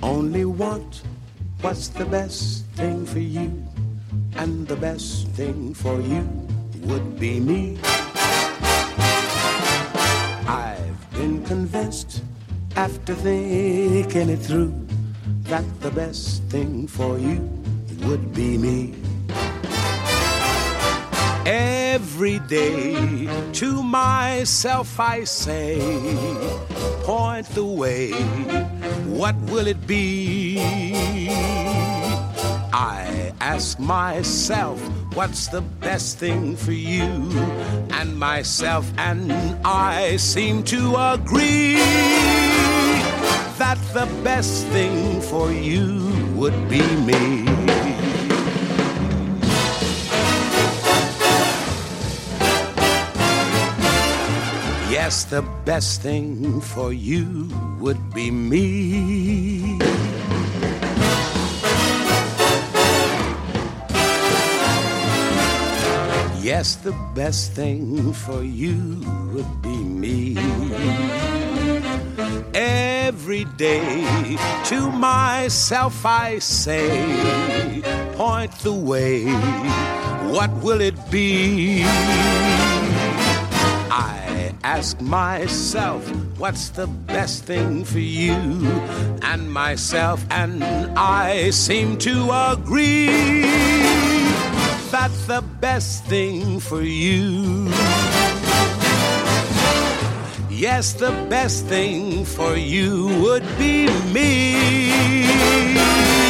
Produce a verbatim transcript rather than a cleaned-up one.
only want what's the best thing for you, and the best thing for you would be me. I've been convinced after thinking it through that the best thing for you would be me. Every day to myself I say, point the way, what will it be? I ask myself, what's the best thing for you? And myself and I seem to agree that the best thing for you would be me. Yes, the best thing for you would be me. Yes, the best thing for you would be me. Every day to myself I say, point the way, what will it be? I ask myself, what's the best thing for you? And myself and I seem to agree that the best thing for you, yes, the best thing for you would be me.